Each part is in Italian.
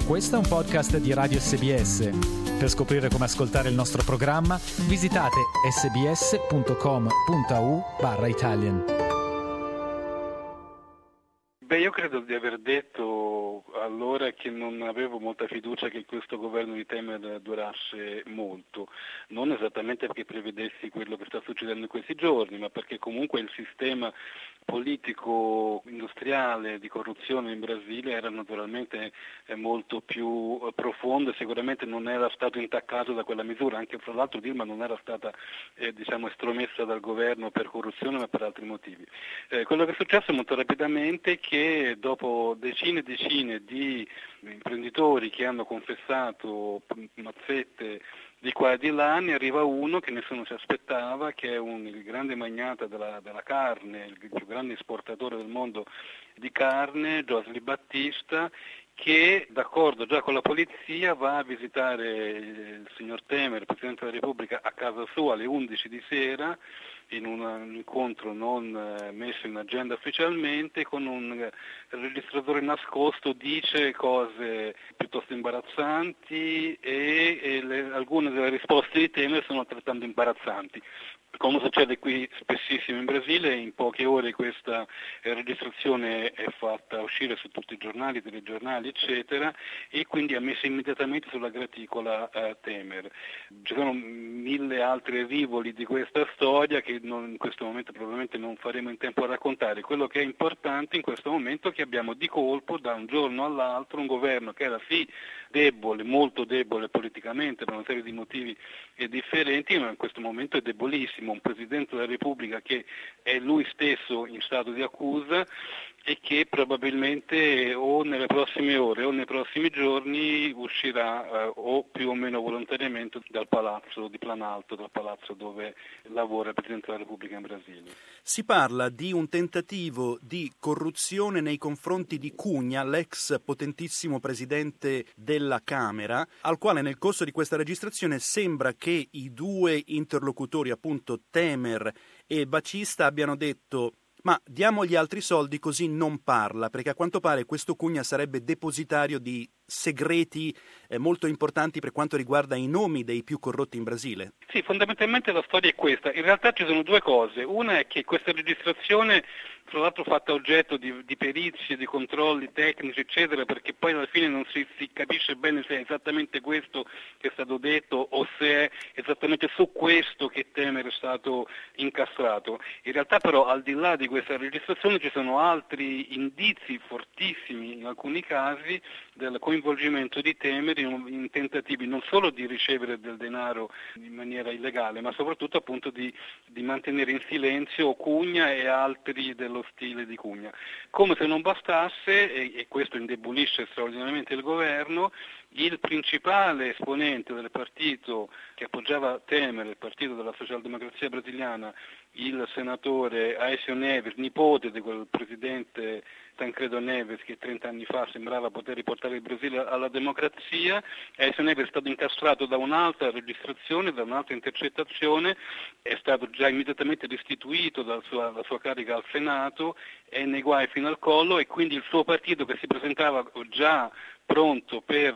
Questo è un podcast di Radio SBS. Per scoprire come ascoltare il nostro programma, visitate sbs.com.au/Italian. Io credo di aver detto allora che non avevo molta fiducia che questo governo di Temer durasse molto, non esattamente perché prevedessi quello che sta succedendo in questi giorni, ma perché comunque il sistema politico industriale di corruzione in Brasile era naturalmente molto più profondo e sicuramente non era stato intaccato da quella misura, anche fra l'altro Dilma non era stata estromessa dal governo per corruzione ma per altri motivi. Quello che è successo molto rapidamente è che dopo decine e decine di imprenditori che hanno confessato mazzette di qua e di là, ne arriva uno che nessuno si aspettava, che è il grande magnata della carne, il più grande esportatore del mondo di carne, Josely Battista, che d'accordo già con la polizia va a visitare il signor Temer, il Presidente della Repubblica, a casa sua alle 11 di sera, in un incontro non messo in agenda ufficialmente, con un registratore nascosto dice cose piuttosto imbarazzanti e alcune delle risposte di Temer sono altrettanto imbarazzanti. Come succede qui spessissimo in Brasile, in poche ore questa registrazione è fatta uscire su tutti i giornali, telegiornali, eccetera, e quindi ha messo immediatamente sulla graticola Temer. Ci sono 1000 altri rivoli di questa storia che in questo momento probabilmente non faremo in tempo a raccontare. Quello che è importante in questo momento è che abbiamo di colpo, da un giorno all'altro, un governo che era sì debole, molto debole politicamente per una serie di motivi differenti, ma in questo momento è debolissimo. Un Presidente della Repubblica che è lui stesso in stato di accusa e che probabilmente o nelle prossime ore o nei prossimi giorni uscirà o più o meno volontariamente dal palazzo di Planalto, dal palazzo dove lavora il Presidente della Repubblica in Brasile. Si parla di un tentativo di corruzione nei confronti di Cunha, l'ex potentissimo Presidente della Camera, al quale nel corso di questa registrazione sembra che i due interlocutori, appunto Temer e Batista, abbiano detto: ma diamogli altri soldi così non parla, perché a quanto pare questo Cunha sarebbe depositario di segreti molto importanti per quanto riguarda i nomi dei più corrotti in Brasile. Sì, fondamentalmente la storia è questa. In realtà ci sono due cose. Una è che questa registrazione, tra l'altro fatta oggetto di perizie, di controlli tecnici, eccetera, perché poi alla fine non si capisce bene se è esattamente questo che è stato detto o se è esattamente su questo che Temer è stato incastrato. In realtà però al di là di questa registrazione ci sono altri indizi fortissimi in alcuni casi del coinvolgimento di Temer in tentativi non solo di ricevere del denaro in maniera illegale, ma soprattutto appunto di mantenere in silenzio Cunha e altri dello stile di Cunha. Come se non bastasse, e questo indebolisce straordinariamente il governo, il principale esponente del partito che appoggiava Temer, il partito della socialdemocrazia brasiliana, il senatore Aécio Neves, nipote di quel presidente Tancredo Neves che 30 anni fa sembrava poter riportare il Brasile alla democrazia. Aécio Neves è stato incastrato da un'altra registrazione, da un'altra intercettazione, è stato già immediatamente restituito dalla sua carica al Senato, è nei guai fino al collo e quindi il suo partito, che si presentava già pronto per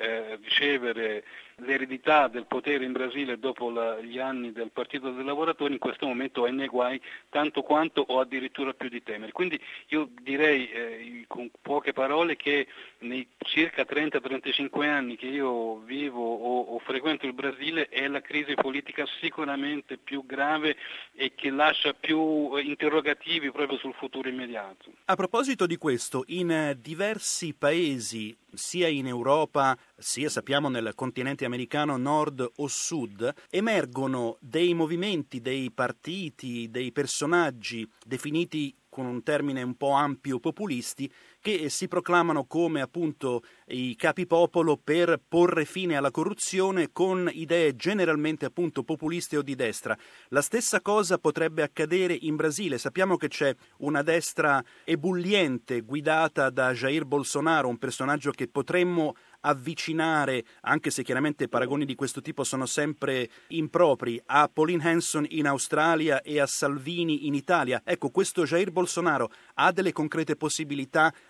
ricevere l'eredità del potere in Brasile dopo gli anni del Partito dei Lavoratori, in questo momento è nei guai tanto quanto o addirittura più di Temer. Quindi io direi con poche parole che nei circa 30-35 anni che io vivo o frequento il Brasile è la crisi politica sicuramente più grave e che lascia più interrogativi proprio sul futuro immediato. A proposito di questo, in diversi paesi, sia in Europa, sia sappiamo nel continente americano nord o sud, emergono dei movimenti, dei partiti, dei personaggi definiti con un termine un po' ampio populisti, che si proclamano come appunto i capipopolo per porre fine alla corruzione con idee generalmente appunto populiste o di destra. La stessa cosa potrebbe accadere in Brasile. Sappiamo che c'è una destra ebulliente guidata da Jair Bolsonaro, un personaggio che potremmo avvicinare, anche se chiaramente paragoni di questo tipo sono sempre impropri, a Pauline Hanson in Australia e a Salvini in Italia. Ecco, questo Jair Bolsonaro ha delle concrete possibilità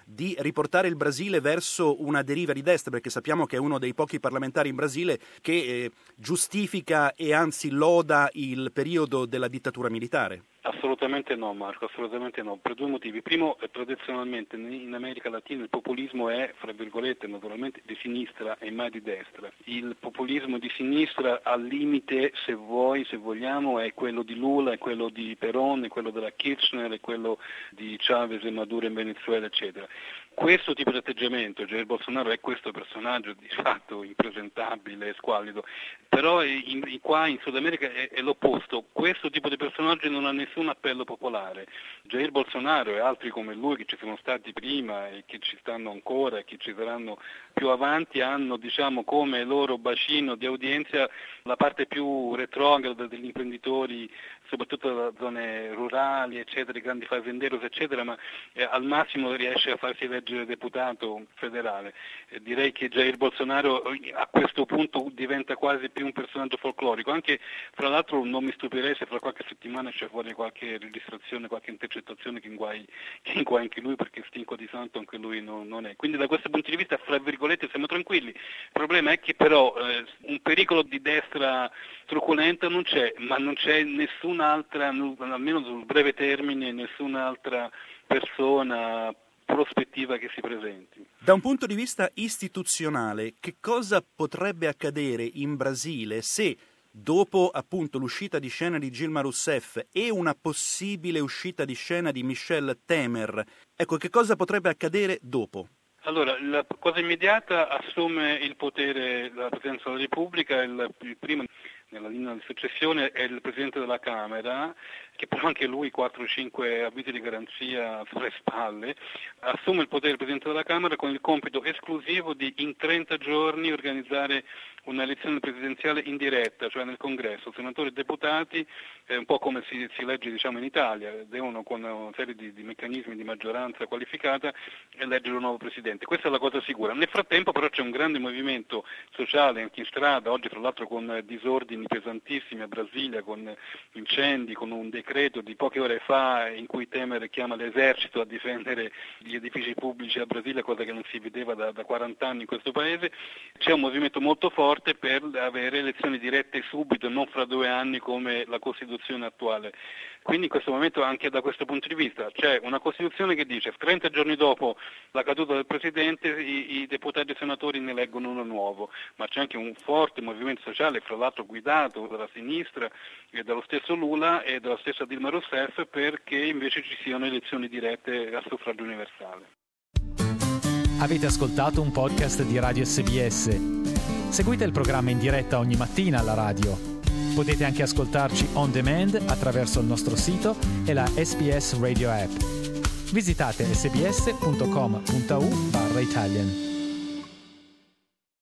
di riportare il Brasile verso una deriva di destra, perché sappiamo che è uno dei pochi parlamentari in Brasile che giustifica e anzi loda il periodo della dittatura militare. Assolutamente no, Marco, assolutamente no, per due motivi. Primo, tradizionalmente in America Latina il populismo è, fra virgolette, naturalmente di sinistra e mai di destra. Il populismo di sinistra al limite, se vogliamo, è quello di Lula, è quello di Perón, è quello della Kirchner, è quello di Chavez e Maduro in Venezuela, eccetera. Questo tipo di atteggiamento, Jair Bolsonaro è questo personaggio di fatto impresentabile, squallido, però qua in Sud America è l'opposto, questo tipo di personaggio non ha nessun appello popolare. Jair Bolsonaro e altri come lui che ci sono stati prima e che ci stanno ancora e che ci saranno più avanti hanno come loro bacino di udienza la parte più retrograda degli imprenditori, soprattutto dalle zone rurali, eccetera, i grandi fazenderos, eccetera, ma al massimo riesce a farsi eleggere deputato federale. Direi che Jair Bolsonaro a questo punto diventa quasi più un personaggio folclorico, anche fra l'altro non mi stupirei se fra qualche settimana c'è fuori qualche registrazione, qualche intercettazione che inguai anche lui, perché stinco di santo anche lui non è. Quindi da questo punto di vista, fra virgolette, siamo tranquilli. Il problema è che però un pericolo di destra truculenta non c'è, ma non c'è nessun'altra, almeno sul breve termine, nessun'altra persona prospettiva che si presenti. Da un punto di vista istituzionale, che cosa potrebbe accadere in Brasile se dopo appunto l'uscita di scena di Dilma Rousseff e una possibile uscita di scena di Michel Temer, ecco, che cosa potrebbe accadere dopo? Allora, la cosa immediata assume il potere la Presidenza della Repubblica, il primo nella linea di successione è il Presidente della Camera, che però anche lui 4-5 avvisi di garanzia sulle spalle, assume il potere del Presidente della Camera con il compito esclusivo di in 30 giorni organizzare una elezione presidenziale in diretta, cioè nel Congresso, senatori e deputati, un po' come si legge in Italia, devono con una serie di meccanismi di maggioranza qualificata eleggere un nuovo Presidente. Questa è la cosa sicura. Nel frattempo però c'è un grande movimento sociale anche in strada, oggi tra l'altro con disordini pesantissimi a Brasilia, con incendi, con un decreto di poche ore fa in cui Temer chiama l'esercito a difendere gli edifici pubblici a Brasilia, cosa che non si vedeva da 40 anni in questo paese. C'è un movimento molto forte per avere elezioni dirette subito, non fra 2 anni come la Costituzione attuale. Quindi in questo momento anche da questo punto di vista c'è una Costituzione che dice 30 giorni dopo la caduta del Presidente i deputati e senatori ne eleggono uno nuovo, ma c'è anche un forte movimento sociale, fra l'altro guidato dalla sinistra e dallo stesso Lula e dalla stessa Dilma Rousseff, perché invece ci siano elezioni dirette a suffragio universale. Avete ascoltato un podcast di Radio SBS. Seguite il programma in diretta ogni mattina alla radio. Potete anche ascoltarci on demand attraverso il nostro sito e la SBS Radio app. Visitate sbs.com.au/Italian.